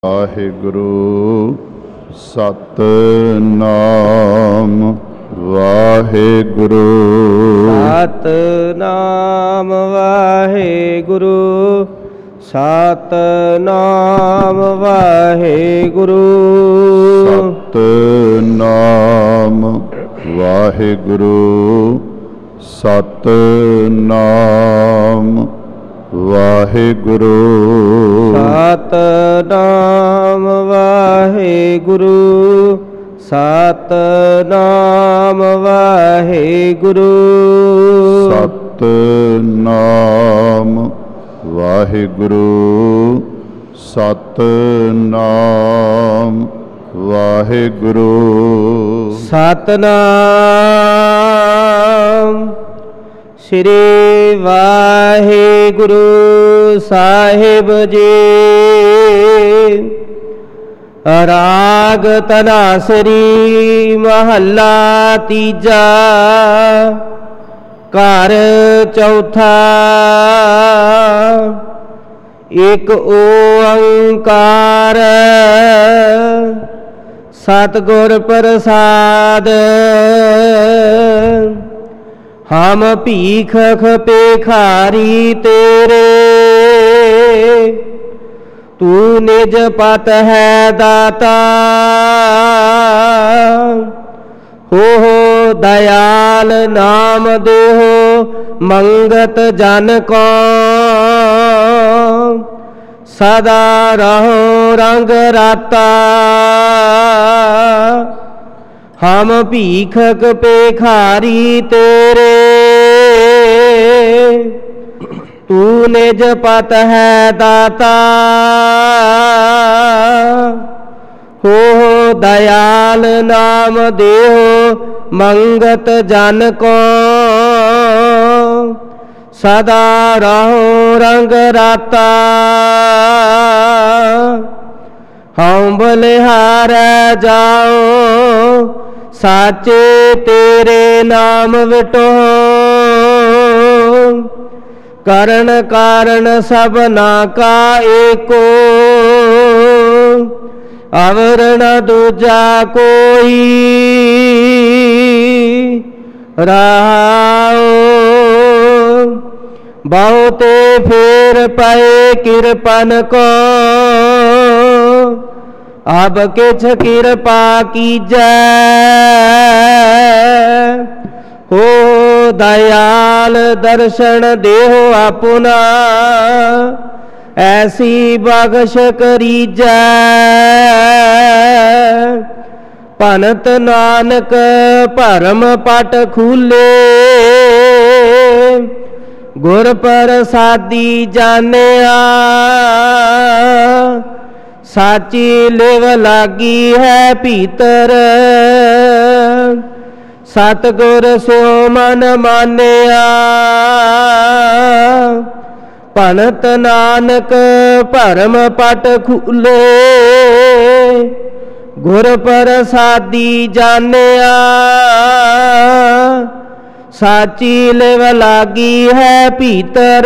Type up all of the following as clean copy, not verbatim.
ਵਾਹਿਗੁਰੂ ਸਤਿਨਾਮ ਵਾਹਿਗੁਰੂ ਸਤਿਨਾਮ ਵਾਹਿਗੁਰੂ ਸਤਿਨਾਮ ਵਾਹਿਗੁਰੂ ਸਤਿਨਾਮ ਵਾਹਿਗੁਰੂ ਸਤਿਨਾਮ ਵਾਹਿਗੁਰੂ ਸਤਿਨਾਮ ਵਾਹਿਗੁਰੂ ਸਤਿਨਾਮ ਵਾਹਿਗੁਰੂ ਸਤਿਨਾਮ ਵਾਹਿਗੁਰੂ ਸਤਿਨਾਮ ਵਾਹਿਗੁਰੂ ਸਤਿਨਾਮ ਸ੍ਰੀ ਵਾਹਿਗੁਰੂ ਸਾਹਿਬ ਜੀ। ਰਾਗ ਧਨਾਸਰੀ ਮਹੱਲਾ ਤੀਜਾ ਘਰ ਚੌਥਾ। ਇਕ ਓੰਕਾਰ ਸਤਿਗੁਰ ਪ੍ਰਸਾਦ। ਹਮ ਭੀਖ ਭਿਖਾਰੀ ਤੇਰੇ ਤੂੰ ਨਿਜ ਪਤ ਹੈ ਦਾਤਾ। ਹੋ ਦਇਆਲ ਨਾਮ ਦੇਹੋ ਮੰਗਤ ਜਨ ਕੋ। ਸਦਾ ਰਹੋ ਰੰਗ ਰਾਤਾ। ਹਮ ਭੀਖਕ ਭਿਖਾਰੀ ਤੇਰੇ ਤੂੰ ਨਿਜ ਪਤ ਹੈ ਦਾਤਾ। ਹੋ ਦਇਆਲ ਨਾਮ ਦੇਹੋ ਮੰਗਤ ਜਨ ਕੋ। ਸਦਾ ਰਹੋ ਰੰਗ ਰਾਤਾ। ਹਉ ਬਲਿਹਾਰੈ ਜਾਓ ਸਾਚੇ ਤੇਰੇ ਨਾਮ ਵਿਟੋ। ਕਰਨ ਕਾਰਨ ਸਭਨਾ ਕਾ ਏਕੋ। ਅਵਰ ਨ ਦੂਜਾ ਕੋਈ ਰਹਾਉ। ਬਹੁਤੇ ਫੇਰ ਪਏ ਕਿਰਪਨ ਕੋ। ਅਬ ਕਿਛ ਕਿਰਪਾ ਕੀਜੈ। ਹੋ ਦਇਆਲ ਦਰਸ਼ਨ ਦੇਹੋ ਆਪੁਨਾ। ਐਸੀ ਬਖਸ਼ ਕਰੀਜੈ। ਭਨਤ ਨਾਨਕ ਭਰਮ ਪਟ ਖੂਲੇ। ਗੁਰ ਪ੍ਰਸਾਦੀ ਜਾਣਿਆ। ਸਾਚੀ ਲਿਵ ਲਾਗੀ ਹੈ ਭੀਤਰ। ਸਤਿਗੁਰ ਸਿਉ ਮਨ ਮਾਨਿਆ। ਭਨਤ ਨਾਨਕ ਭਰਮ ਪਟ ਖੂਲੇ। ਗੁਰ ਪ੍ਰਸਾਦੀ ਜਾਣਿਆ। ਸਾਚੀ ਲਿਵ ਲਾਗੀ ਹੈ ਭੀਤਰ।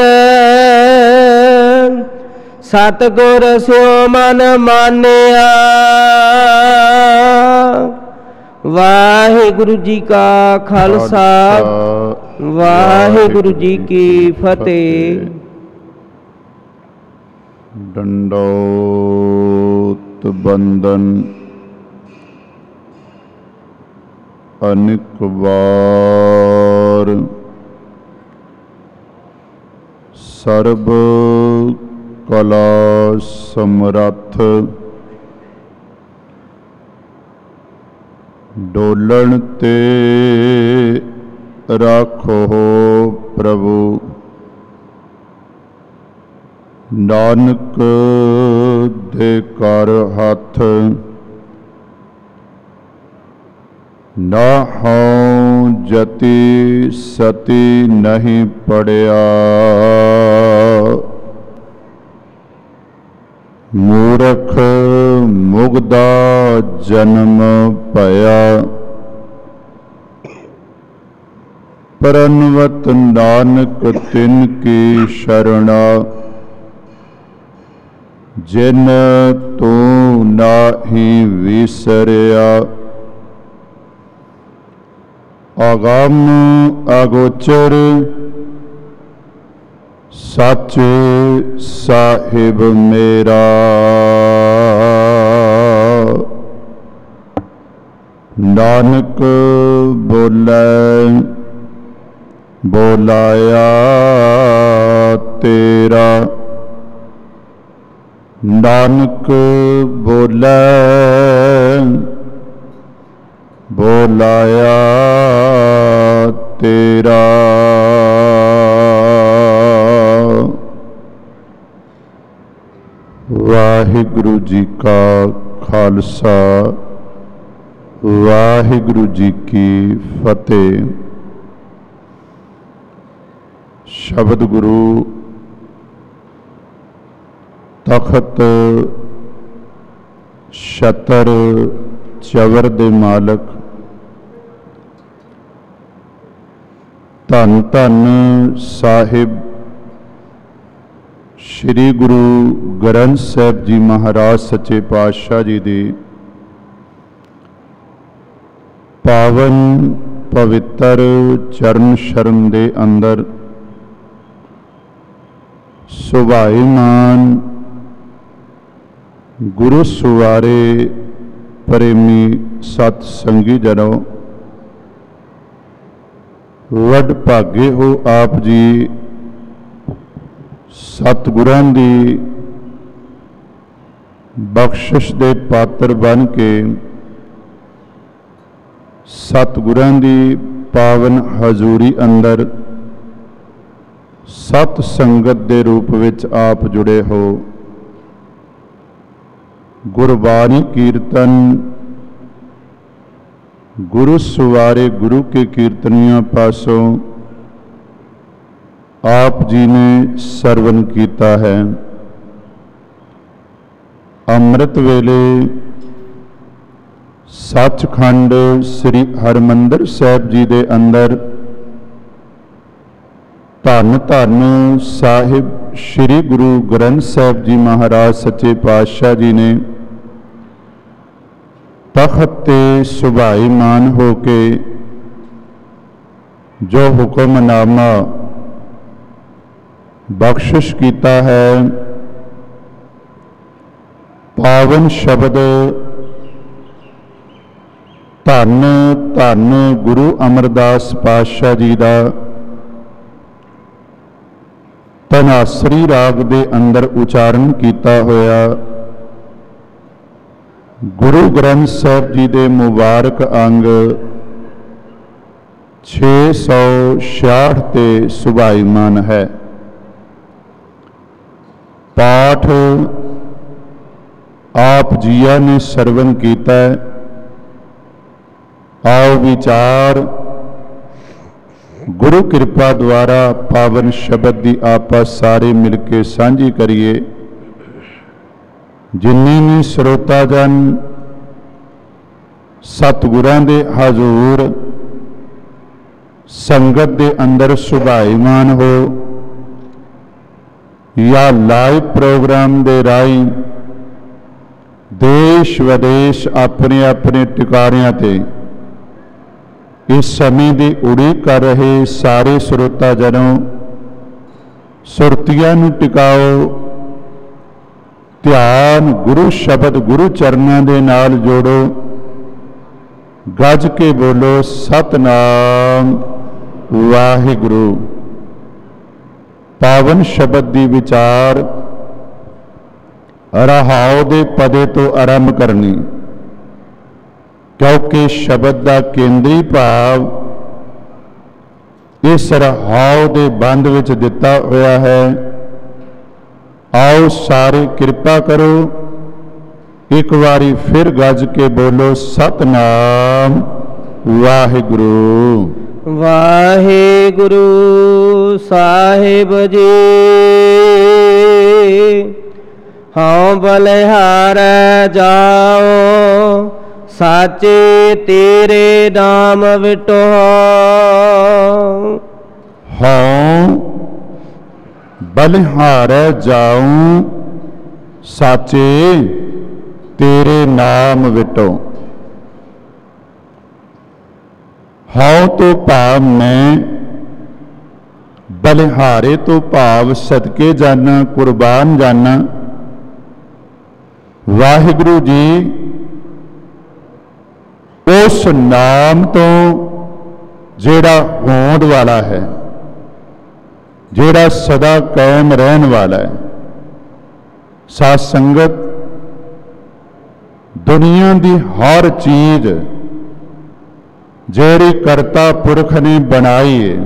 ਸਤਿਗੁਰ ਸਿਉ ਮਨ ਮਾਨਿਆ। ਵਾਹਿਗੁਰੂ ਜੀ ਕਾ ਖਾਲਸਾ ਵਾਹਿਗੁਰੂ ਜੀ ਕੀ ਫਤਿਹ। ਡੰਡੋਤ ਬੰਦਨ ਅਨੇਕ ਵਾਰ। ਸਰਬ ਕਲਾ ਸਮਰੱਥ ਡੋਲਣ ਤੇ ਰਾਖੋ ਪ੍ਰਭੂ। ਨਾਨਕ ਦੇ ਕਰ ਹੱਥ ਨਾ ਹਉ ਜਤੀ ਸਤੀ ਨਹੀਂ ਪੜਿਆ। ਮੂਰਖ ਮੁਗਦਾ ਜਨਮ ਭਇਆ। ਪਰਨਵਤ ਨਾਨਕ ਤਿਨ ਕੀ ਸ਼ਰਣਾ। जिन तू नाहि विसरिया। अगम अगोचर सच साहिब मेरा। नानक बोले बोलाया तेरा। नानक बोले बोलाया तेरा। वाहिगुरु जी का खालसा वाहिगुरु जी की फतेह। शब्द गुरु तखत छतर चवर दे मालक धन धन साहिब श्री गुरु ग्रंथ साहिब जी महाराज सच्चे पातशाह जी दी पावन पवित्र चरण शरण दे अंदर सुभाईमान गुरु सुवारे प्रेमी सतसंगी जनों, वड भागे हो आप जी सतगुरां दी बख्शिश दे पात्र बन के सतगुरां दी पावन हजूरी अंदर सत संगत दे रूप विच आप जुड़े हो। गुरबाणी कीर्तन गुरु सुवारे गुरु के कीर्तनियों पासों आप जी ने सरवण कीता है। अमृत वेले सचखंड श्री हरमंदिर साहिब जी दे अंदर धन धन साहिब श्री गुरु ग्रंथ साहिब जी महाराज सच्चे पातशाह जी ने तखत ते सुभाईमान होके जो हुक्मनामा बख्शिश कीता है, पावन शब्द धन धन गुरु अमरदास पातशाह जी का धनासरी राग दे अंदर उचारण किया होया गुरु ग्रंथ साहिब जी दे मुबारक अंग 666 ते सुभाईमान है। पाठ आप जिया ने सरवण कीता। आओ विचार गुरु कृपा द्वारा पावन शब्द की आपा सारे मिलके सांझी करिए। जिन्ने भी श्रोता जन सतगुरां दे हजूर संगत दे अंदर सुभाईमान हो या लाइव प्रोग्राम दे राही देश विदेश अपने अपने टिकारियां ते इस समय की उड़ीक कर रहे सारे श्रोता जनों, सुरतियां नूं टिकाओ। ध्यान गुरु शब्द गुरु चरणों के नाल जोड़ो। गज के बोलो सतनाम वाहिगुरु। पावन शब्द की विचार रहाओ दे पदे तो आरंभ करनी, क्योंकि शब्द का केंद्री भाव इस रहाओ दे बंद विच दिता होया है। आओ सारे कृपा करो, एक बारी फिर गज के बोलो सतनाम वाहिगुरु। वाहिगुरु साहिब जी हाँ बलिहार जाओ, साचे तेरे नाम विटो। हाँ बलिहार जाऊं, साचे तेरे नाम विटो। हाउ तो भाव मैं, बलिहारे तो भाव सदके जाना, कुर्बान जाना। वाहिगुरु जी उस नाम तो जेड़ा होंद वाला है, जेड़ा सदा कायम रहन वाला है। साध संगत, दुनिया की हर चीज जेड़ी करता पुरख ने बनाई है,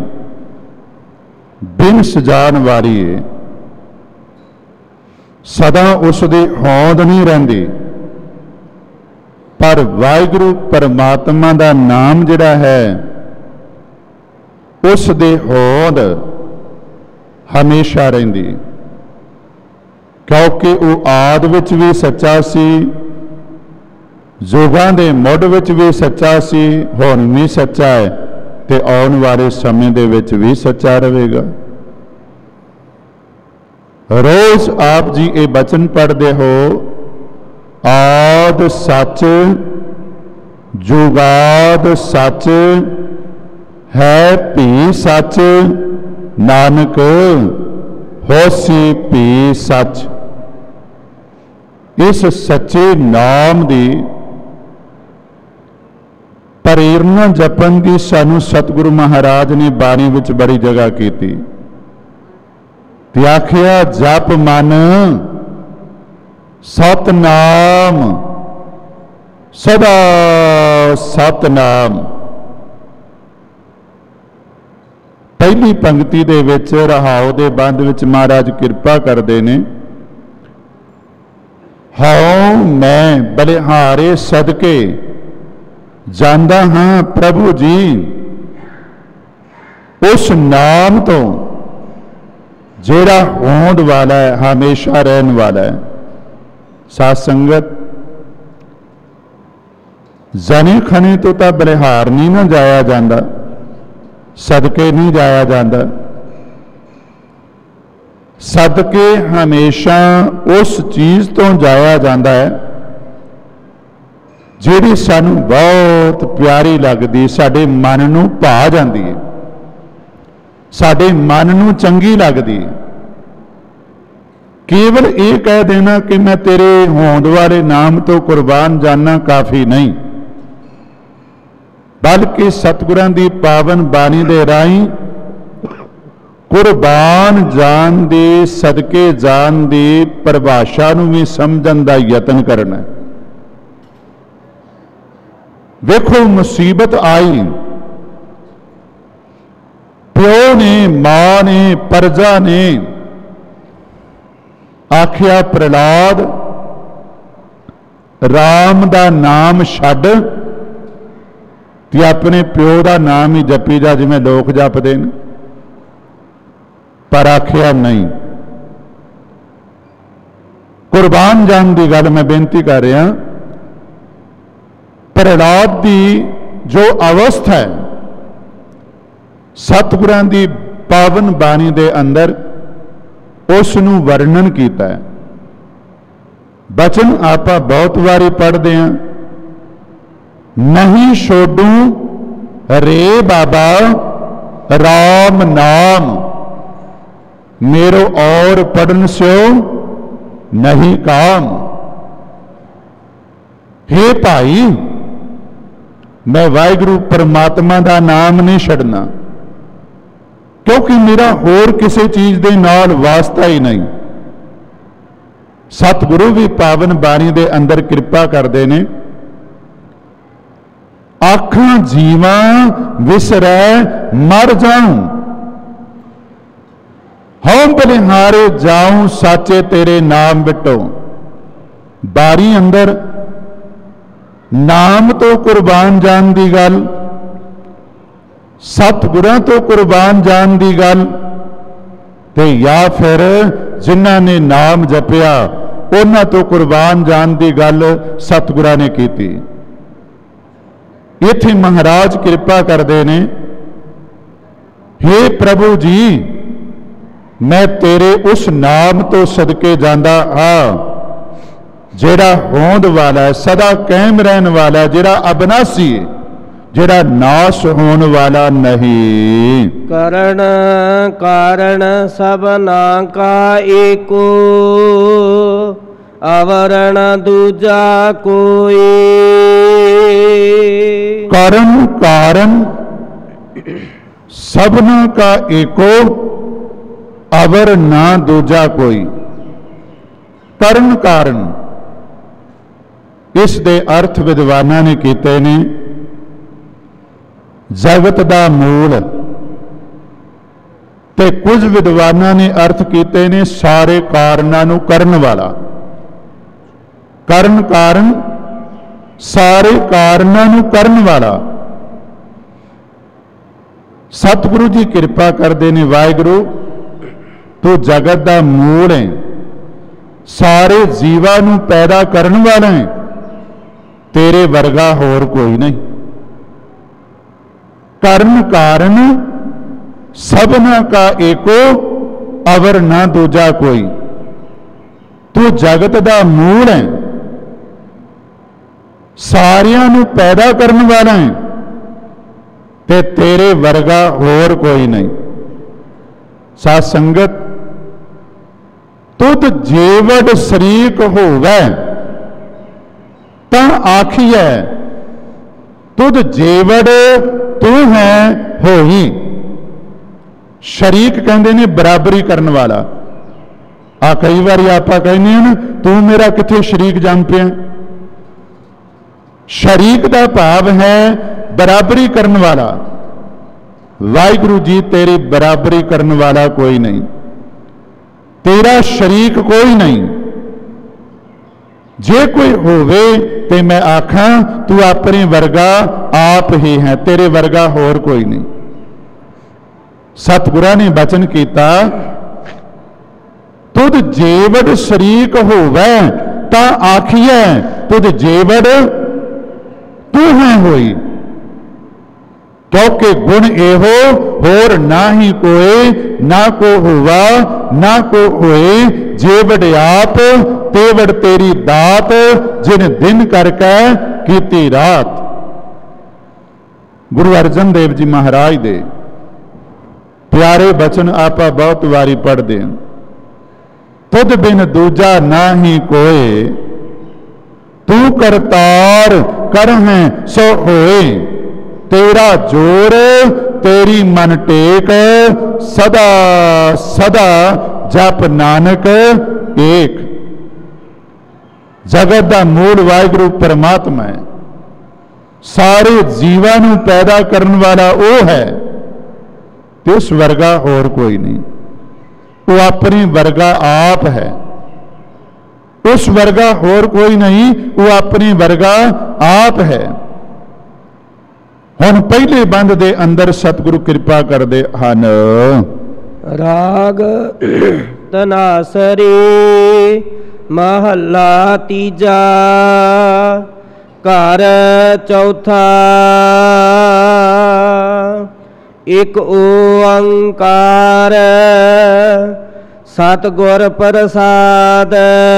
बिन सजान वाली है, सदा उसदी होंद नहीं रहिंदी। पर वाहिगुरु परमात्मा का नाम जिहड़ा है उस दे होंद हमेशा रहिंदी, क्योंकि वो आद विच भी सच्चा सी, जुगां दे मुढ़ विच भी सच्चा सी, हुण भी सच्चा है ते आउण वाले समय दे विच भी सच्चा रहेगा। रोज आप जी ये बचन पढ़ते हो, आद सच जुगाद सच है भी सच, नानक होसी भी सच। इस सच्चे नाम की प्रेरणा जपन की सानू सतगुरु महाराज ने बाणी विच बड़ी जगह की थी। आखिया जप मन सतनाम, सदा सतनाम। पहली पंक्ति दे विच रहाओ दे बंद विच महाराज किरपा करते ने, हाओ मैं बलिहारे सदके जांदा हाँ प्रभु जी उस नाम तो जेड़ा होंद वाला है, हमेशा रहन वाला है। साध संगत, जने खने तो बलिहार नहीं ना जाया जाता, सदके नहीं जाया जाता। सदके हमेशा उस चीज तो जाया जाता है जिहड़ी सानू बहुत प्यारी लगदी, साडे मन नू भा जांदी है, साडे मन नू चंगी लगदी। केवल ये कह देना कि मैं तेरे होंद वाले नाम तो कुर्बान जाना काफ़ी नहीं, बल्कि सतगुरां दी पावन बाणी दे राहीं कुर्बान जान दे, सदके जान दी परिभाषा नूं भी समझण दा यतन करना। वेखो मुसीबत आई, प्यो ने, मां ने, प्रजा ने आखिया प्रहलाद राम दा नाम छड्ड ते अपने प्यो दा नाम ही जपी जा जिवें लोग जपदे ने। पर आखिया नहीं, कुर्बान जान की गल मैं बेनती कर रहा। प्रहलाद की जो अवस्था है सतगुरां दी पावन बाणी दे अंदर उसनूं वर्णन किया है। बचन आप बहुत बारी पढ़ते हैं, नहीं छोड़ू रे बाबा राम नाम, मेरो और पढ़न स्यो नहीं काम। हे भाई, मैं वाहिगुरु परमात्मा का नाम नहीं छड़ना, क्योंकि मेरा होर किसी चीज दे नाल वास्ता ही नहीं। सतगुरु भी पावन बाणी दे अंदर कृपा करते ने, आखां जीवा विसरै मर जाऊं, हम बलिहारे जाऊं साचे तेरे नाम बिटो। बारी अंदर नाम तो कुर्बान जान की गल, सतगुरां तो कुर्बान जान की गल, ते या फिर जिन्हां ने नाम जपिया उन्हां तो कुर्बान जान की गल सतगुरां ने की। इत्थे महाराज कृपा करते ने, हे प्रभु जी, मैं तेरे उस नाम तो सदके जांदा हाँ ਜਿਹੜਾ ਹੋਂਦ ਵਾਲਾ ਹੈ, ਸਦਾ ਕਾਇਮ ਰਹਿਣ ਵਾਲਾ, ਜਿਹੜਾ ਅਬਨਾਸੀ ਹੈ, ਜਿਹੜਾ ਨਾਸ਼ ਹੋਣ ਵਾਲਾ ਨਹੀਂ। ਕਰਨ ਕਾਰਨ ਸਭਨਾ ਕਾ ਏਕੋ, ਅਵਰਣ ਦੂਜਾ ਕੋਈ। ਕਰਨ ਕਾਰਨ ਸਭਨਾ ਕਾ ਏਕੋ, ਅਵਰ ਨਾ ਦੂਜਾ ਕੋਈ। ਕਰਨ ਕਾਰਨ ਇਸ ਦੇ ਅਰਥ ਵਿਦਵਾਨਾਂ ਨੇ ਕੀਤੇ ਨੇ ਜਗਤ ਦਾ ਮੂਲ, ਤੇ ਕੁਝ ਵਿਦਵਾਨਾਂ ਨੇ ਅਰਥ ਕੀਤੇ ਨੇ ਸਾਰੇ ਕਾਰਨਾਂ ਨੂੰ ਕਰਨ ਵਾਲਾ। ਕਰਨ ਕਾਰਨ ਸਾਰੇ ਕਾਰਨਾਂ ਨੂੰ ਕਰਨ ਵਾਲਾ। ਸਤਿਗੁਰੂ ਜੀ ਕਿਰਪਾ ਕਰਦੇ ਨੇ, ਵਾਹਿਗੁਰੂ ਤੂੰ ਜਗਤ ਦਾ ਮੂਲ ਹੈ, ਸਾਰੇ ਜੀਵਾਂ ਨੂੰ ਪੈਦਾ ਕਰਨ ਵਾਲਾ ਹੈ, ਤੇਰੇ ਵਰਗਾ ਹੋਰ ਕੋਈ ਨਹੀਂ। ਕਰਨ ਕਾਰਨ ਸਭਨਾ ਕਾ ਏਕੋ, ਅਵਰ ਨਾ ਦੂਜਾ ਕੋਈ। ਤੂੰ ਜਗਤ ਦਾ ਮੂਲ ਹੈ, ਸਾਰਿਆਂ ਨੂੰ ਪੈਦਾ ਕਰਨ ਵਾਲਾ ਹੈ, ਤੇ ਤੇਰੇ ਵਰਗਾ ਹੋਰ ਕੋਈ ਨਹੀਂ। ਸਾਧ ਸੰਗਤ, ਤੁਧ ਜੀਵੜ ਸ਼ਰੀਕ ਹੋਵੇ ਤਾਂ ਆਖੀਐ, ਤੁਧ ਜੀਵੜ ਤੂੰ ਹੈ ਹੋਈ। ਸ਼ਰੀਕ ਕਹਿੰਦੇ ਨੇ ਬਰਾਬਰੀ ਕਰਨ ਵਾਲਾ। ਆ ਕਈ ਵਾਰੀ ਆਪਾਂ ਕਹਿੰਦੇ ਹਾਂ ਨਾ, ਤੂੰ ਮੇਰਾ ਕਿੱਥੇ ਸ਼ਰੀਕ ਜੰਮ ਪਿਆ। ਸ਼ਰੀਕ ਦਾ ਭਾਵ ਹੈ ਬਰਾਬਰੀ ਕਰਨ ਵਾਲਾ। ਵਾਹਿਗੁਰੂ ਜੀ ਤੇਰੀ ਬਰਾਬਰੀ ਕਰਨ ਵਾਲਾ ਕੋਈ ਨਹੀਂ, ਤੇਰਾ ਸ਼ਰੀਕ ਕੋਈ ਨਹੀਂ। ਜੇ ਕੋਈ ਹੋਵੇ ਤੇ ਮੈਂ ਆਖਾਂ ਤੂੰ ਆਪਣੇ ਵਰਗਾ ਆਪ ਹੀ ਹੈ, ਤੇਰੇ ਵਰਗਾ ਹੋਰ ਕੋਈ ਨਹੀਂ। ਸਤਿਗੁਰਾਂ ਨੇ ਬਚਨ ਕੀਤਾ, ਤੁਧ ਜੀਵੜ ਸ਼ਰੀਕ ਹੋਵੇ ਤਾਂ ਆਖੀਐ, ਤੁਧ ਜੀਵੜ ਤੂੰ ਹੈ ਹੋਈ। क्योंकि गुण एहो होर ना ही कोई, ना को हुआ ना को होए। जेवड़ आप तेवड़ तेरी दात, जिन दिन करके कीती रात। गुरु अर्जन देव जी महाराज दे प्यारे बचन आपा बहुत वारी पढ़ते हैं। तुद बिन दूजा ना ही कोई, तू करतार कर है सो होए। तेरा जोर तेरी मन टेक, सदा सदा जप नानक एक। जगत का मूल वाहिगुरु परमात्मा है, सारे जीवां नूं पैदा करने वाला वो है, इस वर्गा और कोई नहीं। वो अपनी वर्गा आप है, उस वर्गा और कोई नहीं, वो अपनी वर्गा आप है। ਹੁਣ ਪਹਿਲੇ ਬੰਦ ਦੇ ਅੰਦਰ ਸਤਿਗੁਰੂ ਕਿਰਪਾ ਕਰਦੇ ਹਨ। ਰਾਗ ਤਨਾਸਰੀ ਮਹੱਲਾ ਤੀਜਾ, ਘਰ ਚੌਥਾ। ਇੱਕ ਓੰਕਾਰ ਸਤਿਗੁਰ ਪ੍ਰਸਾਦ।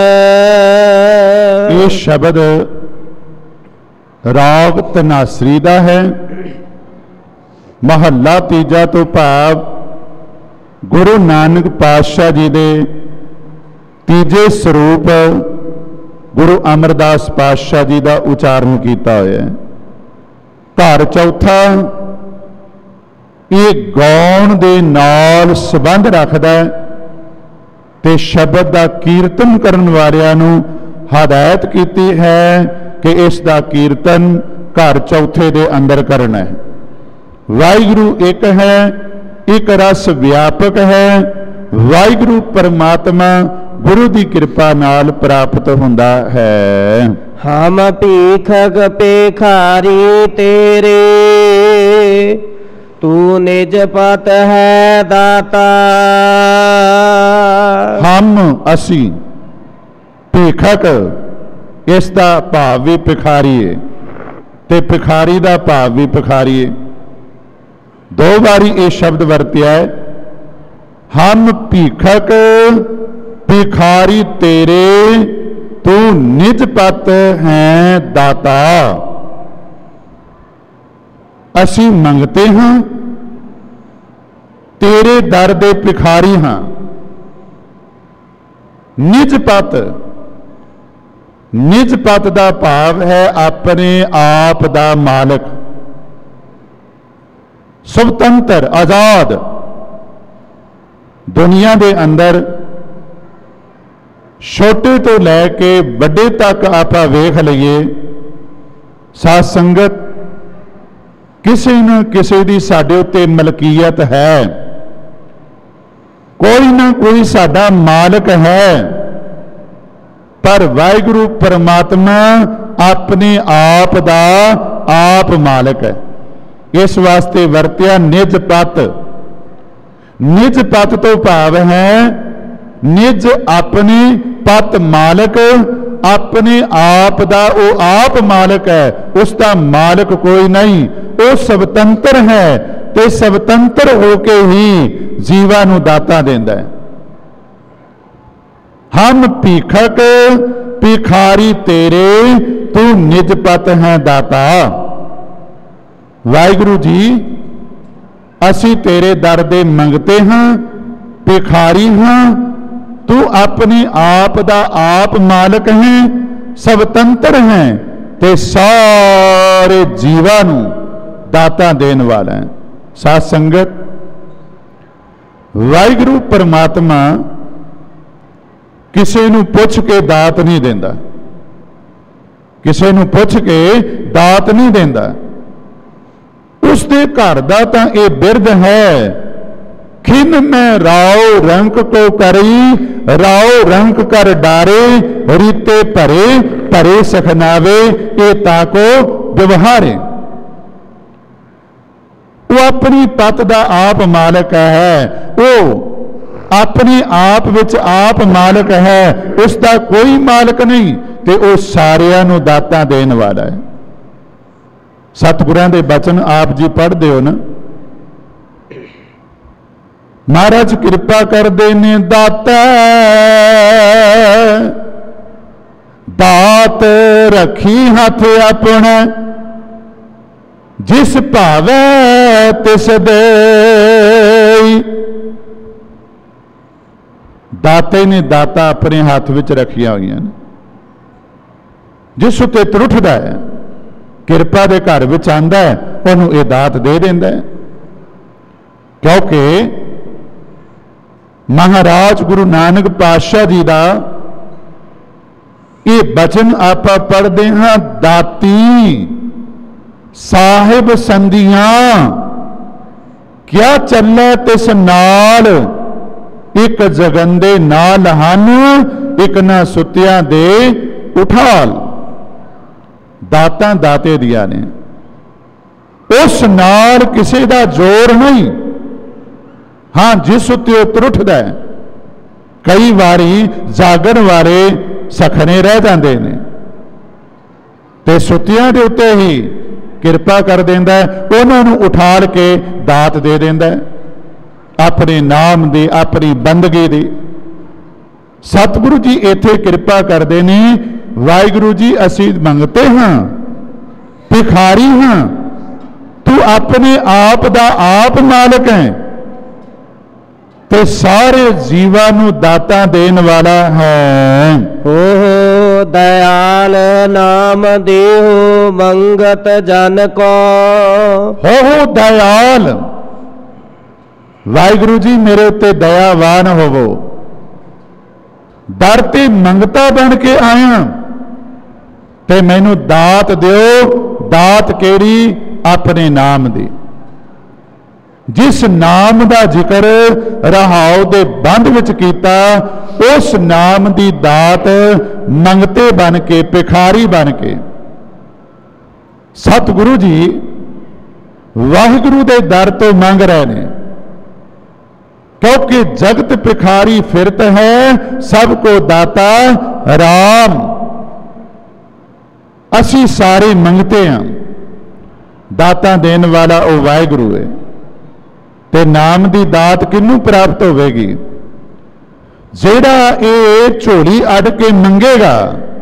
ਇਹ ਸ਼ਬਦ ਰਾਗ ਤਨਾਸਰੀ ਦਾ ਹੈ। ਮਹੱਲਾ ਤੀਜਾ ਤੋਂ ਭਾਵ ਗੁਰੂ ਨਾਨਕ ਪਾਤਸ਼ਾਹ ਜੀ ਦੇ ਤੀਜੇ ਸਰੂਪ ਗੁਰੂ ਅਮਰਦਾਸ ਪਾਤਸ਼ਾਹ ਜੀ ਦਾ ਉਚਾਰਨ ਕੀਤਾ ਹੋਇਆ ਹੈ। ਘਰ ਚੌਥਾ ਇਹ ਗਾਉਣ ਦੇ ਨਾਲ ਸੰਬੰਧ ਰੱਖਦਾ ਹੈ ਤੇ ਸ਼ਬਦ ਦਾ ਕੀਰਤਨ ਕਰਨ ਵਾਲਿਆਂ ਨੂੰ ਹਦਾਇਤ ਕੀਤੀ ਹੈ कि इसका कीर्तन घर चौथे के अंदर करना है। वाहिगुरु एक है, एक रस व्यापक है। वाहिगुरु परमात्मा गुरु की कृपा नाल प्राप्त होंदा है। हम भीखक भिखारी तेरे, तू निज पत है दाता। हम असी भीखक, इसका भाव भी भिखारी है ते भिखारी का भाव भी भिखारी है। दो बारी ये शब्द वरत्या है। हम भीखक भिखारी तेरे, तू निज पत है दाता। असी मंगते हाँ, तेरे दर दे भिखारी हाँ। निज पत, निज पत का भाव है अपने आप दा मालक, स्वतंत्र आजाद। दुनिया दे अंदर छोटे तो लैके बड़े तक आपां वेख लईए, साध संगत किसी न किसी दी साडे उत्ते मलकीयत है, कोई ना कोई साडा मालक है। पर वाहिगुरु परमात्मा अपने आप दा आप मालक है। इस वास्ते वरत्या निज पत। निज पत तो भाव है निज अपने पत मालक, अपने आप दा वो आप मालक है, उसका मालक कोई नहीं। वो स्वतंत्र है ते स्वतंत्र होके ही जीवा नू दाता देंदा है। हम भीखक भिखारी तेरे, तू निज पत है दाता। वाहिगुरु जी असी तेरे दर दे मंगते हाँ, भिखारी हाँ। तू अपने आप दा आप मालक है, स्वतंत्र है ते सारे जीवा नू दाता देने वाला है। साध संगत वाहिगुरु परमात्मा किसी नू पुछ के दात नहीं देंदा, किसी नू पुछ के दात नहीं देंदा। उसके घर दा तां ये बिरद है, खिन मैं राव रंक को करी, राव रंक कर डारे, रीते भरे भरे सखनावे, ये ताको व्यवहारे। वो अपनी पत दा आप मालक है, वो अपने आप विच आप मालक है, उसका कोई मालक नहीं, ते वो सारियां नू दाता देने वाला है। सतगुरां दे बचन आप जी पढ़ते हो ना, महाराज कृपा करदे ने दाता, दात रखी हाथ अपना, जिस भावे तिस देई। दाते ने दाता अपने हाथ विच रखिया हुई ने, जिस उत्ते त्रुठदा है, किरपा दे घर विच आंदा है, उहनूं ये दात दे देंदा है। क्योंकि महाराज गुरु नानक पातशाह जी का ये बचन आप पढ़ते हाँ, दाती साहिब संधियां क्या चले तिस नाल, एक जगंदे नाल हन, एक ना सुत्या दे उठाल। दातां दाते दिया ने, उस नाल किसी का जोर नहीं। हाँ, जिस उत्ते त्रुठदा है, कई बारी जागण वाले सखने रह जाते हैं, ते सुत्तियां दे उत्ते ही किरपा कर देंदा है, उन्होंने उठाल के दात दे देंदा है, अपने नाम दी, अपनी बंदगी दी। सतगुरु जी इत्थे कृपा करते ने, वाहिगुरु जी असी मंगते हाँ, भिखारी हाँ, तू अपने आप दा आप मालक है, ते सारे जीवा नू दाता देन वाला है। ओहो दयाल नाम देहो मंगत जन को। हो दयाल, वाहिगुरु जी मेरे उत्ते दयावान होवो। दर ते मंगता बन के आया, ते मैनू दात दिओ। दात केड़ी? अपने नाम दी। जिस नाम का जिक्र रहाओ दे बंध विच कीता, उस नाम की दात मंगते बन के, भिखारी बन के सतगुरु जी वाहिगुरु दे दर तो मंग रहे हैं। क्योंकि जगत भिखारी फिरत है, सबको दाता राम। असी सारे मंगते हैं, दाता देने वाला वो वाहिगुरु है। ते नाम की दात किनू प्राप्त होगी? जेड़ा ये झोली अड़ के मंगेगा,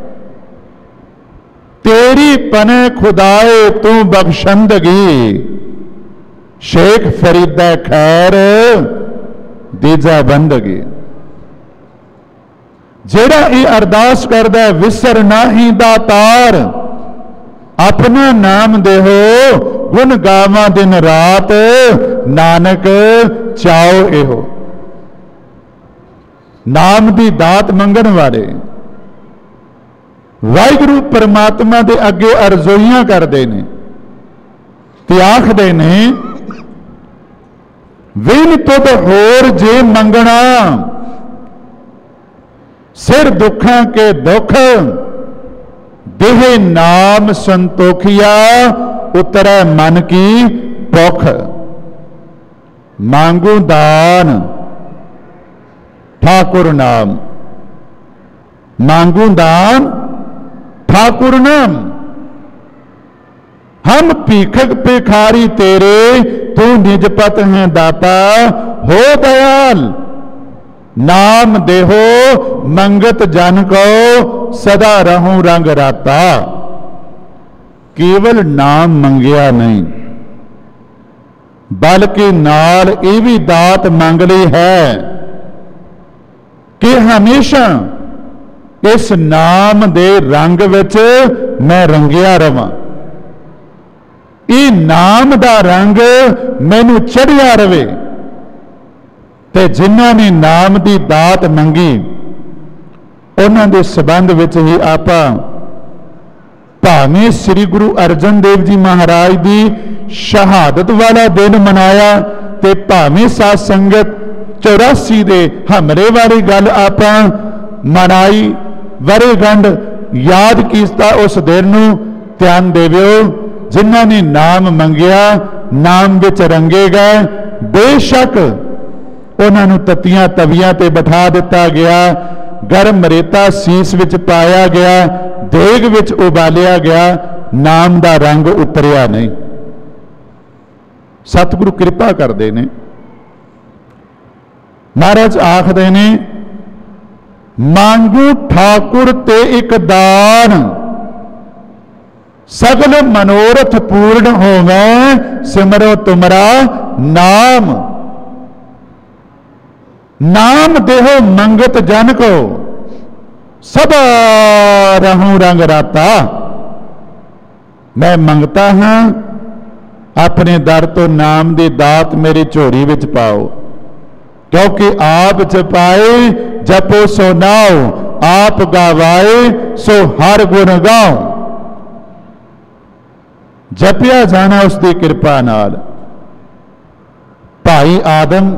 तेरी पने खुदाए तू बख्शंदगी, शेख फरीदा खैर दीजा बंदगी। जेड़ा ये अरदास करदा है, विसर नाही दातार, अपना नाम देहो गुण गावा दिन रात, नानक चाओ एहो। नाम दी दात मंगण वाले वाहिगुरु परमात्मा दे अगे अरजोइयां करते हैं ते आखदे ने, विन तुद होर जे मंगना, सिर दुखां के दुख, देह नाम संतोखिया, उतरै मन की भुख। मांगू दान ठाकुर नाम, मांगू दान ठाकुर नाम। हम भीखक भिखारी तेरे, तू निजपत है दाता, हो दयाल। नाम देहो मंगत जन को, सदा रहूं रंग राता। केवल नाम मंगिया नहीं, बल्कि नाल ये भी दात मंग ली है कि हमेशा इस नाम दे रंग विच मैं रंगिया रवां। ये नाम दा रंग मैनू चढ़िया रवे। ते जिन्हां ने नाम दी दात मंगी, उन्हां दे संबंध विच ही आपां भावें श्री गुरु अर्जन देव जी महाराज दी शहादत वाला दिन मनाया, ते भावें साध संगत 84 दे हमले वाली गल आपां मनाई, वरेगंढ याद कीता उस दिन नूं। ध्यान देविओ, जिन्हां ने नाम मंगिया, नाम विच रंगे गए। बेशक उन्हां नूं तत्तियां तवियां ते बिठा दिता गया, गर्म रेता सीस विच पाया गया, देग विच उबालिया गया, नाम दा रंग उतरिया नहीं। सतगुरु कृपा करते ने। महाराज आखदे ने, मांगू ठाकुर ते एक दान, सगल मनोरथ पूर्ण होवे, सिमरो तुमरा नाम। नाम देहो मंगत जन को, सदा रहूं रंग राता। मैं मंगता हां, अपने दर तो नाम दी दात मेरी झोली विच पाओ, क्योंकि आप जपाए जपो सो नाओ, आप गावाए सो हर गुण गाओ। जपिया जाना उसकी कृपा नाल। भाई आदम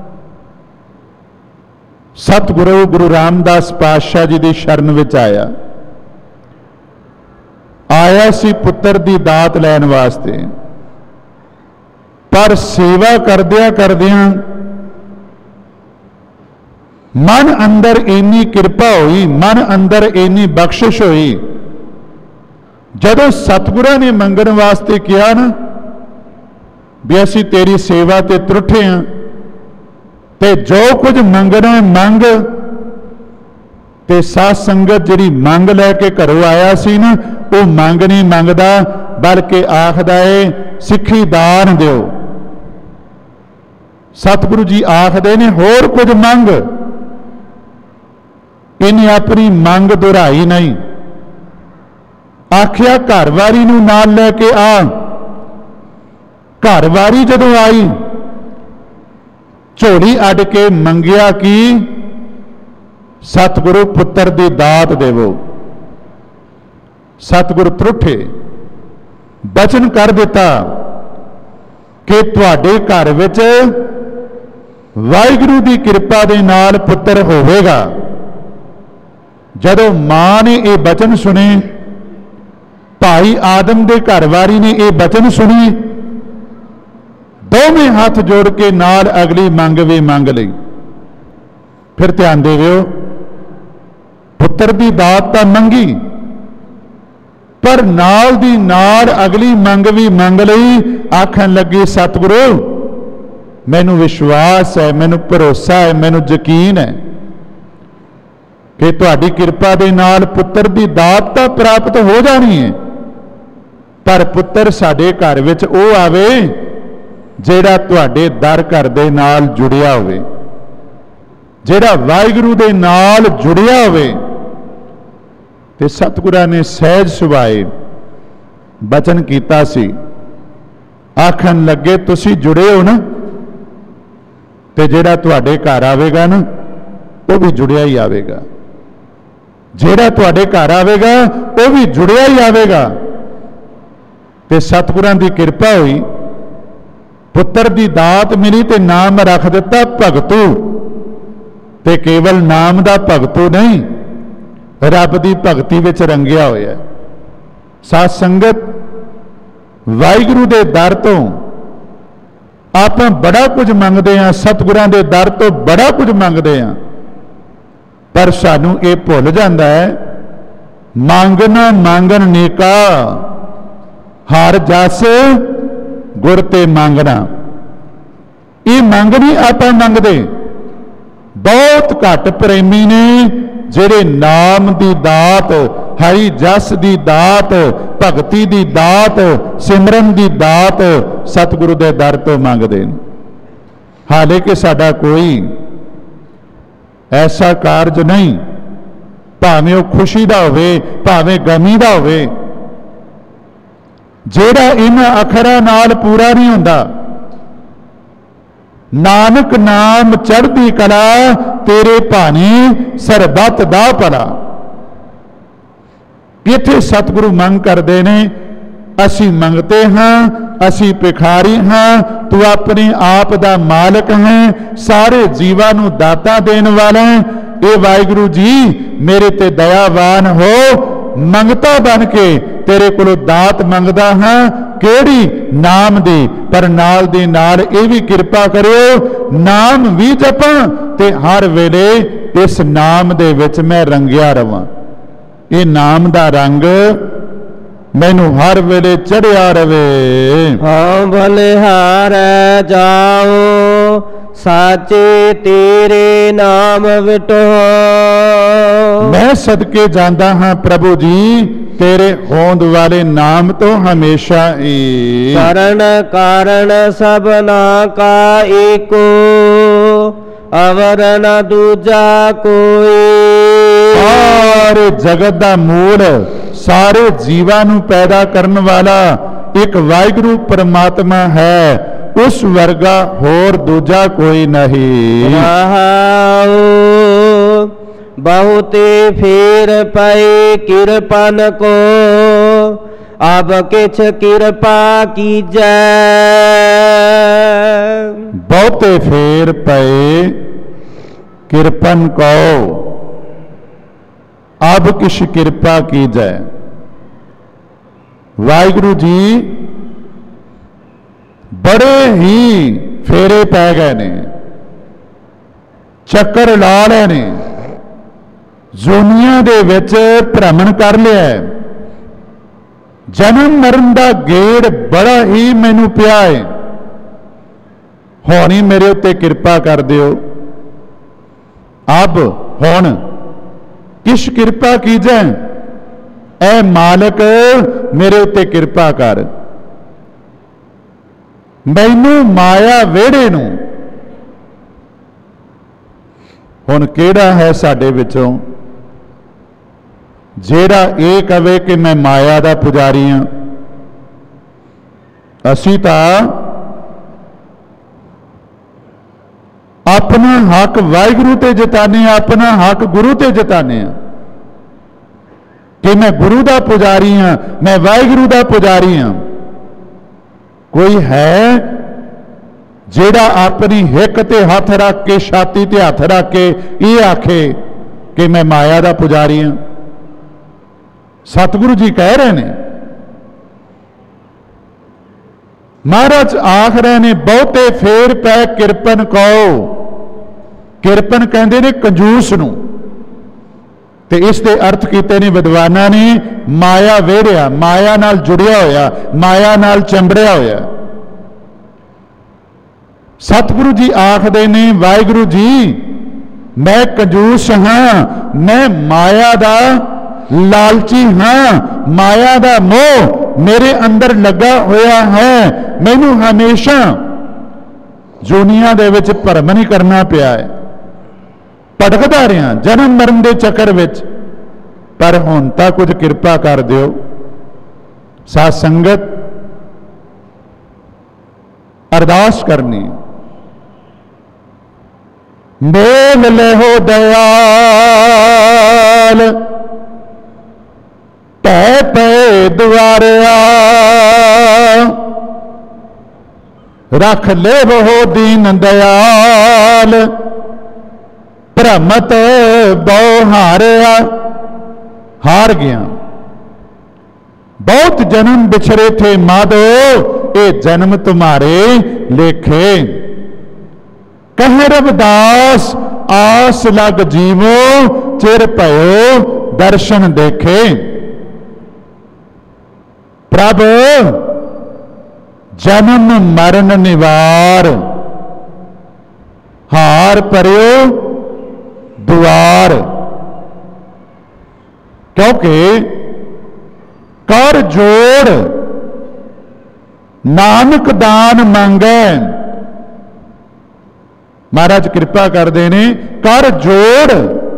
सतगुरु गुरु रामदास पातशाह जी की शरण विच आया सी पुत्र की दात लैन वास्ते, पर सेवा करदिया करदिया मन अंदर इन्नी कृपा हुई, मन अंदर इन्नी बख्शिश हुई। जदों सतगुरां ने मंगण वास्ते किया ना भी असीं तेरी सेवा ते त्रुठे हां, ते जो कुछ मंगना मंग, ते साध संगत जिहड़ी मंग लैके घरों आया सी ना, वो मंग नहीं मंगदा, बल्कि आखदा है सिੱਖੀ दान दिओ। सतगुरु जी आखदे ने होर कुछ मंग, इन्हें अपनी मंग दोहराई नहीं। आखिया घरवारी नूं नाल लैके आ। घरवारी जदों आई, झोली अड के मंगिया कि सतगुरु पुत्र की दात देवो। सतगुरु त्रुठे बचन कर दिता कि तुहाडे घर विच वाहिगुरु की कृपा दे नाल पुत्र होवेगा। जदों मां ने यह बचन सुने, भाई आदम के घरवारी ने यह बचन सुनी, दोवें हाथ जोड़ के नाल अगली मंग भी मंग लई। फिर ध्यान देविओ, पुत्र की दात तां मंगी, पर नाल दी नाल अगली मंग भी मंग लई। आखन लगी सतगुरु मैनू विश्वास है, मैनू भरोसा है, मैनू यकीन है कि तुहाडी किरपा दे नाल पुत्र दी दात तां प्राप्त हो जानी है, पर पुत्र साडे घर विच ओ आवे जेड़ा तुहाडे दर घर दे नाल जुड़िया होवे, जेड़ा वाहिगुरू दे नाल जुड़िया होवे। ते सतगुरां ने सहज सुभाए बचन कीता सी, आखन लगे तुसी जुड़े हो ना, ते जेड़ा तुहाडे घर आवेगा ना वो भी जुड़िया ही आवेगा, जेड़ा तुहाडे घर आवेगा वो भी जुड़िया ही आवेगा। ते सतगुरां दी किरपा हुई, पुत्र दी दात मिली ते नाम रख दिता भगतू। ते केवल नाम दा भगतू नहीं, रब दी भगती विच रंगिया होया। साध संगत, वाहिगुरू दे दर तो आप बड़ा कुछ मंगते हैं, सतगुरां दे दर तो बड़ा कुछ मंगते हैं, पर सानू ये भुल जाता है, मांगना मांगन नेका हर जस गुर ते मांगना। ये मंग नहीं आप मंगते, बहुत घट प्रेमी ने जेड़े नाम दी दात, हरि जस दी दात, भगती दी दात, सिमरन दी दात सतगुरु दे दर तो मंगते हैं। हाले कि साडा कोई ऐसा कारज नहीं, भावें वो खुशी दा होवे भावें गमी दा होवे, जेड़ा इन्हां अखरां नाल पूरा नहीं हुंदा। नानक नाम चढ़दी कला तेरे भाने सरबत दा भला। इत्थे सतगुरु मंग करते हैं, असी मंगते हाँ, असी भिखारी हाँ, तू अपने आप दा मालिक है, सारे जीवां नूं दाता देने वाला है। ये वाहिगुरू जी मेरे ते दयावान हो, मंगता बन के तेरे कोलों दात मंगदा हाँ, केड़ी नाम दी, पर नाल दे नाल ये भी किरपा करियो नाम भी जपां ते हर वेले इस नाम दे विच मैं रंगिया रवां। ये नाम दा रंग मैनू हर वेले चढ़िया रवे। हाँ बलिहार जाओ साचे तेरे नाम विटो। मैं सदके जांदा हाँ प्रभु जी तेरे होंद वाले नाम तो हमेशा ही। कारण कारण सबना का एको, अवर न दूजा कोई। सारे जगत दा मूल, सारे जीवां नूं पैदा करने वाला एक वाहिगुरू परमात्मा है, उस वर्गा होर दूजा कोई नहीं। बहुते फेर पाए किरपन को, अब किछ किरपा कीजै। बहुते फेर पाए किरपन को, अब किछ किरपा कीजै। वाहिगुरू जी बड़े ही फेरे पै गए ने, चक्कर ला ले ने, जोनिया दे विच भ्रमण कर लिया, जन्म मरण दा गेड़ बड़ा ही मैनू पिया है, हुण ही मेरे उत्ते किरपा कर दिओ। अब हुण किश किरपा कीजै, ऐ मालिक मेरे उत्ते किरपा कर। मैनू माया वेड़े नूं, हुण किहड़ा है साडे विचों जेड़ा ये कहे कि मैं माया दा पुजारी हाँ। असी तां अपना हक वाहिगुरू ते जताने, अपना हक गुरु ते जताने कि मैं गुरु दा पुजारी हाँ, मैं वाहिगुरू दा पुजारी हाँ। कोई है जेड़ा अपनी हिक ते हथ रख के, छाती ते हथ रख के ये आखे कि मैं माया दा पुजारी हाँ? सतगुरु जी कह रहे हैं, महाराज आख रहे ने बहुते फेर पै किरपन कहो। किरपन कहते ने कंजूस नूं, ते इसके अर्थ किए ने विद्वाना ने माया वेड़िया, माया नाल जुड़िया होया, माया नाल चंबड़िया होया। सतगुरु जी आखदे ने वाहिगुरू जी मैं कंजूस हाँ, मैं माया दा लालची हाँ, माया दा मोह मेरे अंदर लगा होया है, मैनू हमेशा दुनिया दे विच भरम नहीं करना पिया है, भटकदा रहा जन्म मरण के चक्कर विच। पर हुण तां कुछ किरपा कर दिओ साध संगत, अरदास करनी, मेल लेहो दयाल पै पै द्वारिया, रख ले वो दीन दयाल भ्रमत बहु हारिया। हार गया, बहुत जन्म बिछड़े थे माधो, ये जन्म तुम्हारे लेखे। कह रविदास आस लग जीवो, चिर भयो दर्शन देखे। प्रभु जन्म मरण निवार, हार परियो द्वार। क्योंकि कर जोड़ नानक दान मांगे। महाराज कृपा करते ने, कर जोड़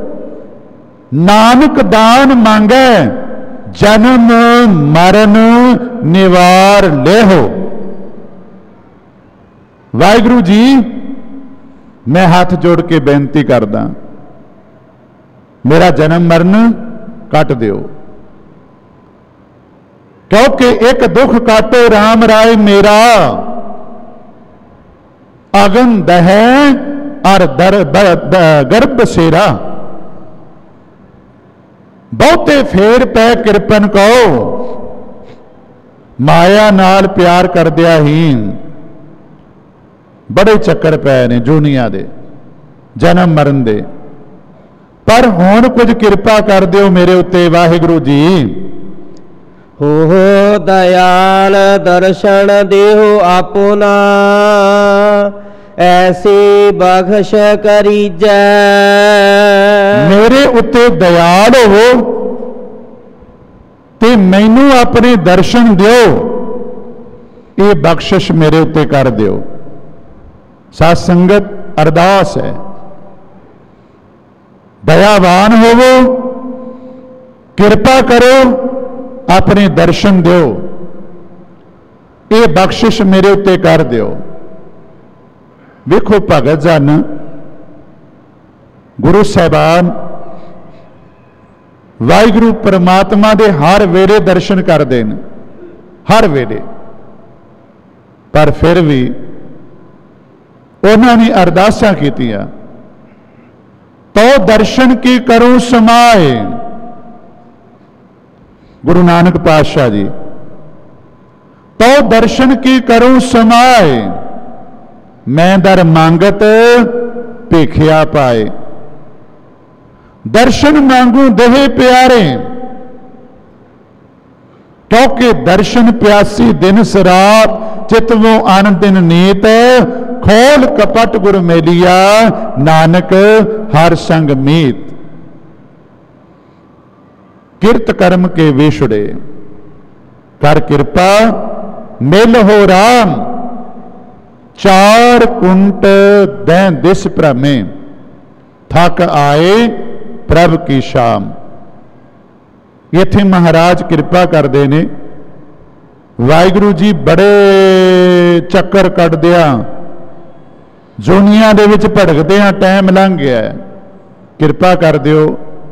नानक दान मांगे, जन्म मरण निवार लेहो। वाहिगुरु जी मैं हाथ जोड़ के बेनती करदा, मेरा जन्म मरण कट दिओ, क्योंकि एक दुख काटो राम राय मेरा, अगन दह और गर्भ सेरा। बहुते फेर पै किरपन को, माया नाल प्यार कर दिया ही। बड़े चक्कर पै ने दुनिया दे जन्म मरण दे, पर हुण कुछ किरपा कर दिओ मेरे उत्ते वाहिगुरु जी। हो दयाल दर्शन देहो आपुना, ऐसी बख्श करीजै। मेरे उत्ते दयाल हो ते मैनू अपने दर्शन दिओ, ये बख्शिश मेरे उत्ते कर दिओ। साध संगत अरदास है, दयावान होवो, किरपा करो, अपने दर्शन दो, ये बख्शिश मेरे उत्ते कर दिओ। देखो भगत जन गुरु साहिबान वाहिगुरु परमात्मा दे हर वेले दर्शन करते हैं, हर वेले, पर फिर भी उन्होंने अरदासां कीतियां, तो दर्शन की करूं समाए। गुरु नानक पातशाह जी, तो दर्शन की करूं समाए, मैं दर मांगत भेखिया पाए। दर्शन मांगू देहे प्यारे, क्योंकि दर्शन प्यासी दिन सरात, चितवों आनंद दिन नीत, खोल कपट गुर मेलिया, नानक हर संग मीत। किरत कर्म के विछुड़े, कर कृपा मिल हो राम, चार कुंट दैन दिस भ्रमे, थक आए प्रभ की शाम। इत्थे महाराज कृपा करते ने, वाहिगुरु जी बड़े चक्कर कट दिया, दुनिया दे विच भटकदे हां, टाइम लंघ गया, कृपा कर दिओ,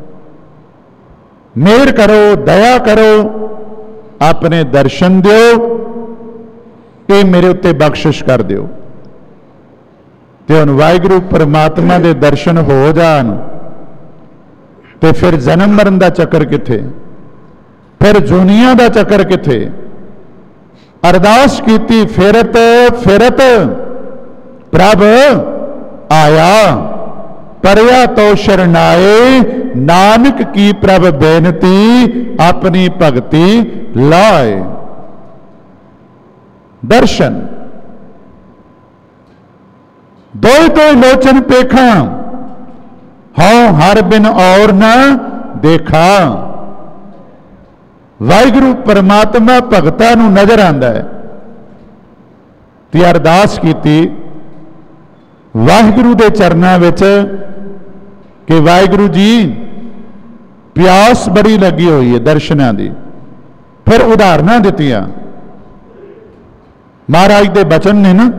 मेहर करो, दया करो, अपने दर्शन दिओ, ये मेरे उत्ते बख्शिश कर दिओ। ते हुण वाहिगुरु परमात्मा दे दर्शन हो जान, ते फिर जन्म मरण दा चक्कर किथे, फिर दुनिया दा चक्कर किथे। अरदास कीती फिरत फिरत प्रभ आया, परया तो शरणाए, नानक की प्रभ बेनती, अपनी भगति लाए। दर्शन दो लोचन पेखा, हौ हर बिन और न देखा। वाहिगुरु परमात्मा भगतां नूं नजर आंदा है। ते अरदास कीती वाहिगुरु दे चरनां विच कि वाहिगुरु जी प्यास बड़ी लगी हुई है दर्शनां दी। फिर उदाहरणां दित्तियां। महाराज दे बचन ने ना,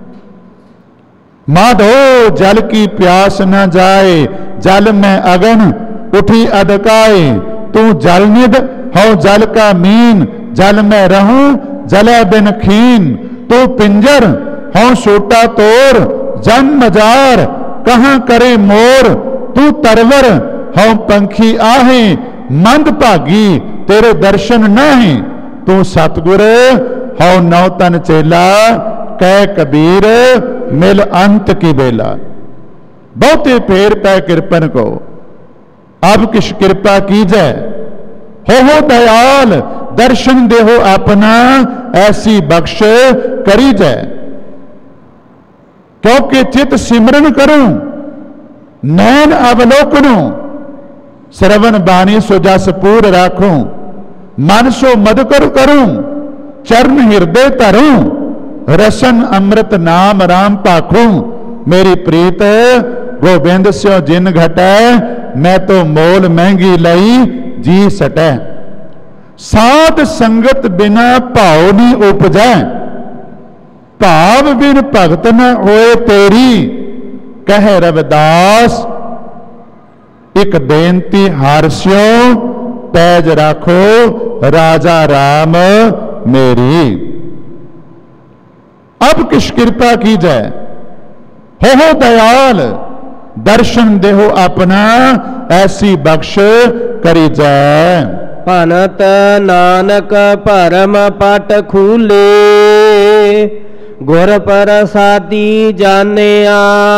माधो जल की प्यास न जाए, जल में अगन उठी अदकाए। तू जल निध हौ जल का मीन, जल में रहूं जले बिन खीन। तू पिंजर हौ छोटा तोर, जम मजार कहां करे मोर। तू तरवर हौ पंखी आहे, मंद भागी तेरे दर्शन नहीं। तू सतगुर हौ नौ तन चेला, कह कबीर मिल अंत की बेला। बहुते फेर पै कृपन को, अब किस कृपा कीजै। हो दयाल दर्शन देहो अपना, ऐसी बख्श करी जै। क्योंकि चित सिमरन करूं, नैन अवलोकनों। श्रवण बाणी सो जस पूर राखूं, मन सो मदकर करूं। चरण हृदय धरूं, रसन अमृत नाम राम पाखूं। मेरी प्रीत गोबिंद स्यो जिन घटै, मैं तो मोल महंगी लई जी सटै। साध संगत बिना भाव नहीं उपजै, भाव बिन भगत न होए तेरी। कह रविदास एक बेनती हारस्यो, पैज राखो राजा राम मेरी। अब किस कृपा की जय, हो दयाल दर्शन देहो अपना, ऐसी बख्श करी जय। भनत नानक परम पट खूले, गुर प्रसादी जानिया।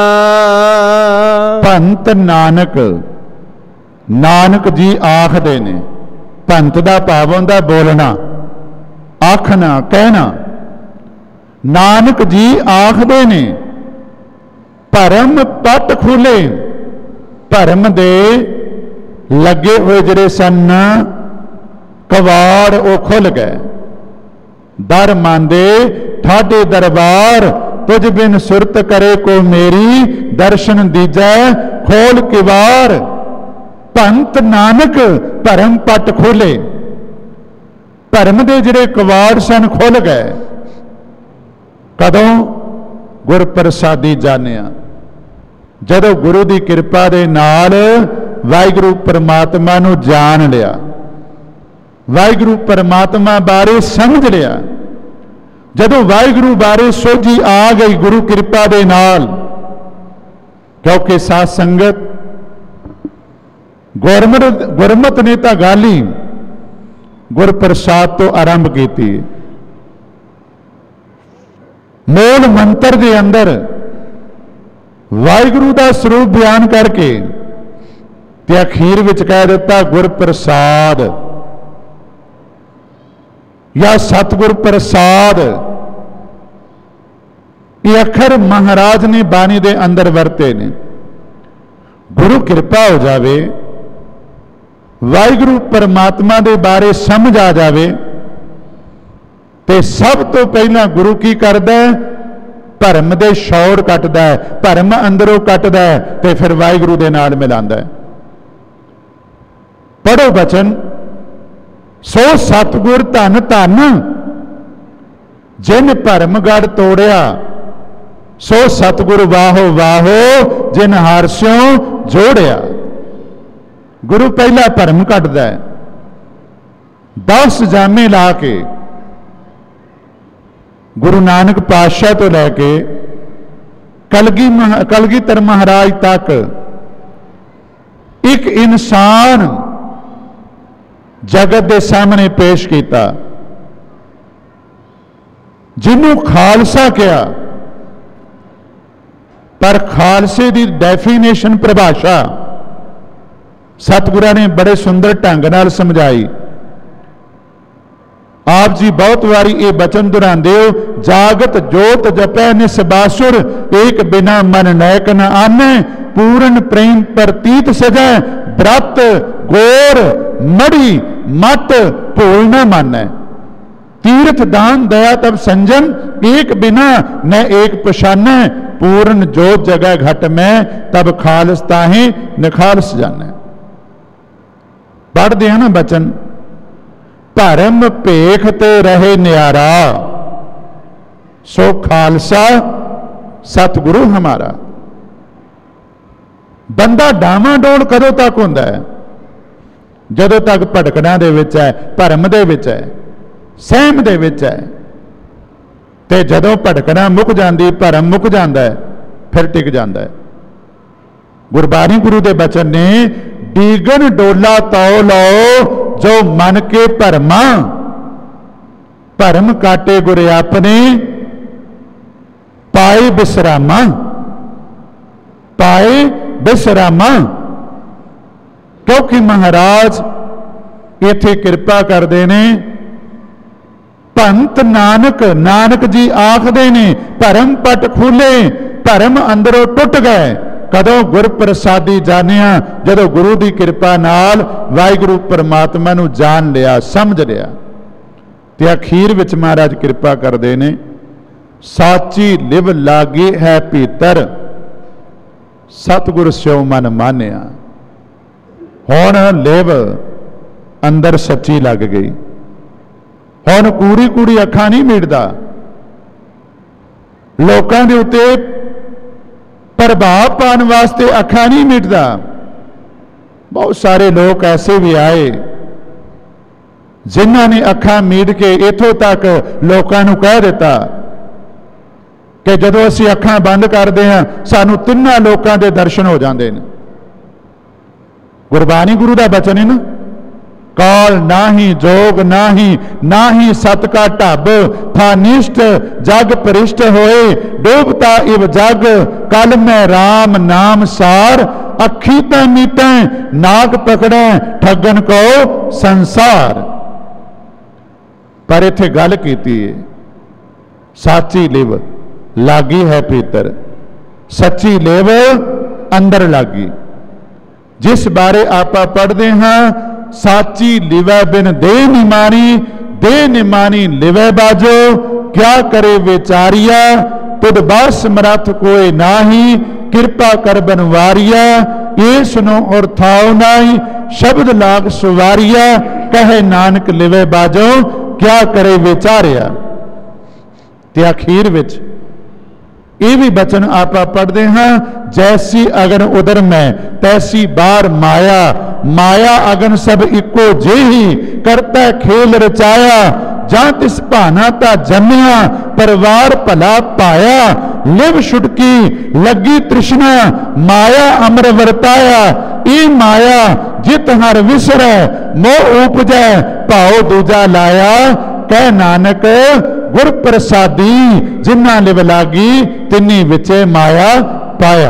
भंत नानक, नानक जी आखदे ने। भंत दा भाव हुंदा बोलना, आखना, कहना। नानक जी आखदे ने भरम पट खुले। भरम दे लगे हुए जिहड़े सन कवाड़ वो खुल गए। दर मांदे ठाडे दरबार, तुझ बिन सुरत करे को मेरी। दर्शन दीजै खोल किवार। भंत नानक भरम पट खोले। भरम दे जिहड़े कवाड़ सन खुल गए। कदों गुर प्रसादी जानिया, जदों गुरु की कृपा दे नाल वाहिगुरु परमात्मा नूं जान लिया, वाहिगुरु परमात्मा बारे समझ लिया। जदों वाहिगुरु बारे सोझी आ गई गुरु कृपा दे नाल, क्योंकि साध संगत गुरमत ने तो गल ही गुर प्रसाद तो आरंभ की। मूल मंत्र के अंदर वाहिगुरु का स्वरूप बयान करके ते अखीर विच कह दिता गुर प्रसाद या सतगुर प्रसाद। ये अखर महाराज ने बाणी दे अंदर वरते ने। गुरु कृपा हो जावे, वाहिगुरु परमात्मा दे बारे समझ आ जावे, ते सब तो पहला गुरु की करदा है, भरम दे शौर कटदा है, भरम अंदरों कटदा है, ते फिर वाहिगुरु दे नाल मिलांदा है। पढ़ो बचन, सो सतगुर धन धन, जिन भरमगढ़ तोड़िया। सो सतगुर वाहो वाहो, जिन हारस्यों जोड़िया। गुरु पहला भरम कटदा है, 10 जामे ला के गुरु नानक पातशाह तो लैके कलगीधर महाराज तक एक इंसान जगत के सामने पेश किया, जिन्हों खालसा किया। पर खालसे की डेफिनेशन परिभाषा सतगुरां ने बड़े सुंदर ढंग नाल समझाई। आप जी बहुत वारी ये बचन दोहराते हो, जागत जोत जपै निसबासुर, एक बिना मन नैक न आनै, पूर्ण प्रेम प्रतीत सजै, व्रत गोर मड़ी मत भूल न मानै। तीर्थ दान दया तब संजन, एक बिना न एक पछानै, पूर्ण जोत जगह घट में, तब खालस ताहे निखालस जानै। पढ़ते हैं ना बचन, धर्म भेख ते रहे न्यारा, सो खालसा सतगुरु हमारा। बंदा डावाडोल कदों तक होंदा है? जदों तक भटकना दे विच है, भरम दे विच है, सहम दे विच है। ते जदों भटकना मुक जाती, भरम मुक जाता है, फिर टिक जाता है। गुरबाणी गुरु के बचन ने, डीगन डोला तौ लो जो मन के भरमा, भरम काटे गुर अपने, पाए बिसरामा, पाए बिसरामा। क्योंकि महाराज इथे कृपा करते ने, भंत नानक, नानक जी आखदे ने, भरम पट खुले, भरम अंदरों टुट गए। कदों गुर प्रसादी जानिया, जदों गुरु की कृपा नाल वाहिगुरु परमात्मा नूं जान लिया, समझ लिया। ते अखीर विच महाराज कृपा करते ने, साची लिव लागी है भीतर, सतगुर स्यो मन मानिया। हुण लिव अंदर सच्ची लग गई, हुण कूड़ी कूड़ी अखां नहीं मीटदा, लोकां दे उत्ते प्रभाव पाने वास्ते अखां नहीं मीटदा। बहुत सारे लोग ऐसे भी आए जिन्हां ने अखां मीट के इथों तक लोकां नूं कह दिता कि जदों असीं अखां बंद करते हैं, सानूं तिन्हां लोकां दे दर्शन हो जाते हैं। गुरबाणी गुरु का बचन है ना, काल नाही जोग नाही सत का ढब, था निष्ठ जग परिष्ट होए, डूबता इव जग, कल मैं राम नाम सार, अखी तै मीटै, नाग पकड़ै, ठगन को संसार। पर इत्थे गल कीती है, साची लिव लागी है भीतर, सच्ची लिव अंदर लागी। जिस बारे आपा पढ़ते हाँ, साची लिवै बिन दे निमानी, दे निमानी लिवै बाजो, क्या करे विचारिया, तुद बार समरथ कोई नाही, कृपा कर बनवारिया, ये सुनो और थाओ नाई, शब्द लाग सुवारिया, कहे नानक लिवै बाजो, क्या करे विचारिया। ते अखीर विच ये भी बचन आप पढ़ते हैं, जैसी अगन उदर में तैसी बार माया, माया अगन सब इको जेही, करता खेल रचाया, जां तिस भाना ता जमिया, परवार भला पाया, लिव छुटकी लगी तृष्णा, माया अमर वरताया, ई माया जित हर विसरै, मोह उपजै भाव दूजा लाया, कह नानक गुर प्रसादी, जिन्ना लिव लागी तिन्नी विचे माया पाया।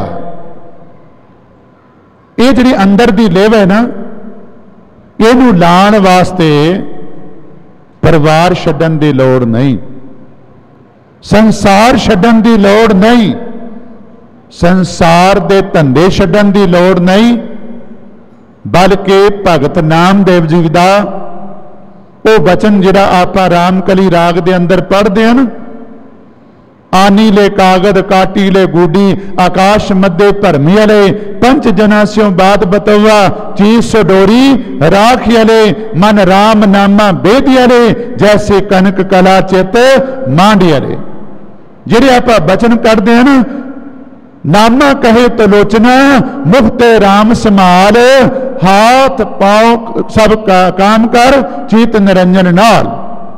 ये जिहड़ी अंदर दी लिव है ना, इहनूं लाण वास्ते परिवार छड्डण दी लोड़ नहीं, संसार छड्डण दी लोड़ नहीं, संसार दे धंधे छड्डण दी लोड़ नहीं, बल्कि भगत नामदेव जी दा वो बचन जिहड़ा आपां रामकली राग दे अंदर पढ़ते हैं ना, आनी ले कागद काटी ले गुडी, आकाश मध्य भरमी अले, पंच जना स्यों बात बतवा, चीज सडोरी राखी अले, मन राम नामा बेदी अले, जैसे कनक कला चित मांडी अले। जिहड़े आपां बचन करते हैं ना, नामा कहे तलोचना, मुफ्त राम समाल, हाथ पांव सब का काम कर, चीत निरंजन नाल।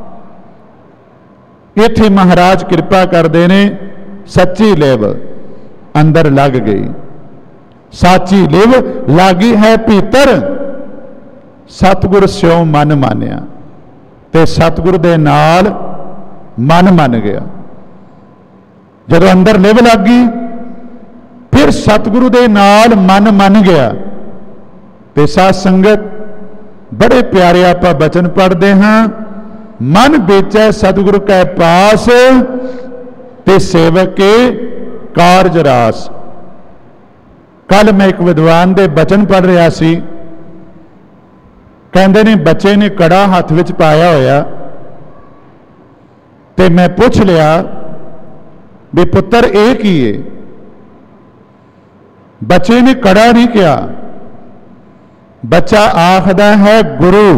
इत्थे महाराज कृपा करते ने, सच्ची लिव अंदर लग गई, साची लिव लागी है भीतर, सतगुर स्यों मन मानिया, ते सतगुर दे नाल मन मन गया। जदों अंदर लिव लग गई, फिर सतगुरु दे नाल मन मन गया। ते साध संगत बड़े प्यारे आप बचन पढ़ते हाँ, मन बेचै सतगुरु कै पास, ते सेवक के कारज रास। कल मैं एक विद्वान दे बचन पढ़ रहा सी, कहते ने बच्चे ने कड़ा हाथ विच पाया होया, ते मैं पूछ लिया भी पुत्र ये की है। बच्चे ने कड़ा नहीं किया, बच्चा आखदा है गुरु।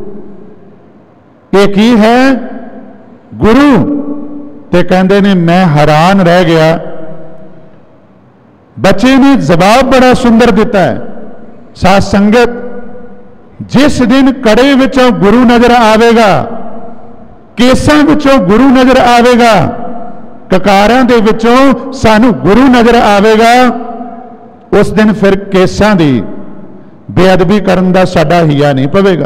ये की है? गुरु। ते कहते ने मैं हैरान रह गया। बच्चे ने जवाब बड़ा सुंदर दिता है। साथ संगत, जिस दिन कड़े विचों गुरु नजर आवेगा, केसां विचों गुरु नजर आवेगा, ककारां दे विचों सानू गुरु नजर आवेगा, उस दिन फिर केसां दी बेअदबी करन दा साडा हिया नहीं पवेगा।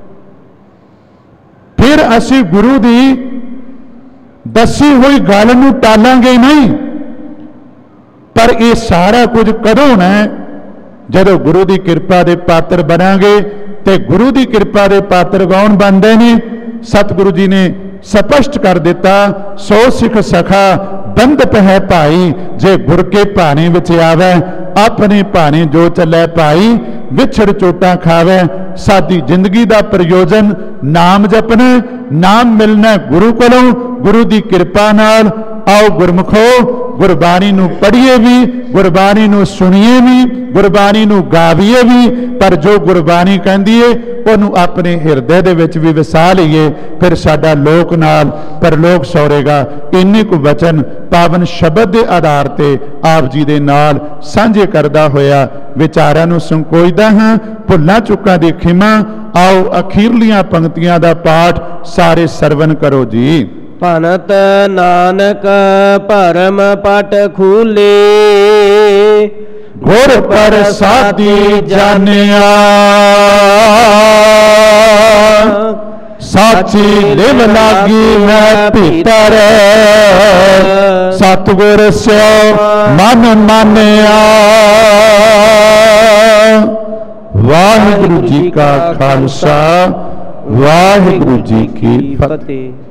फिर असी गुरु दी दसी हुई गल नूं टालांगे नहीं। पर यह सारा कुछ कदों होना है? जदों गुरु की कृपा के पात्र बनांगे। ते गुरु की कृपा के पात्र कौन बनते हैं? सतगुरु जी ने स्पष्ट कर दिता, सो सिख सखा बंधप है भाई, जे गुर के भाने विच आवे, अपने भाने जो चलै भाई, विछड़ चोटा खावे। साडी जिंदगी का प्रयोजन नाम जपना, नाम मिलना गुरु कोलों, गुरु की कृपा नाल। आओ गुरमुखो, गुरबाणी नूं पढ़िए भी, गुरबाणी नूं सुनिए भी, गुरबाणी नूं गावीए भी, पर जो गुरबाणी कहंदी है उहनूं अपने हिरदे दे विच भी वसा लईए, फिर साडा लोक नाल परलोक सौरेगा। इन्ने को वचन पावन शब्द के आधार ते आप जी दे नाल सांझे करदा होया विचारां नूं संकोचदा हां। भुल्लां चुक्कां दी खिमा। आओ अखीरलियां पंक्तियां दा पाठ सारे सरवण करो जी। भनत नानक परम पट खूले, गुर प्रसादी जानिया, साची लिव लागी मैं भीतर, सतगुर स्यो मन मानिया। वाहिगुरु जी का खालसा, वाहिगुरु जी की फतेह।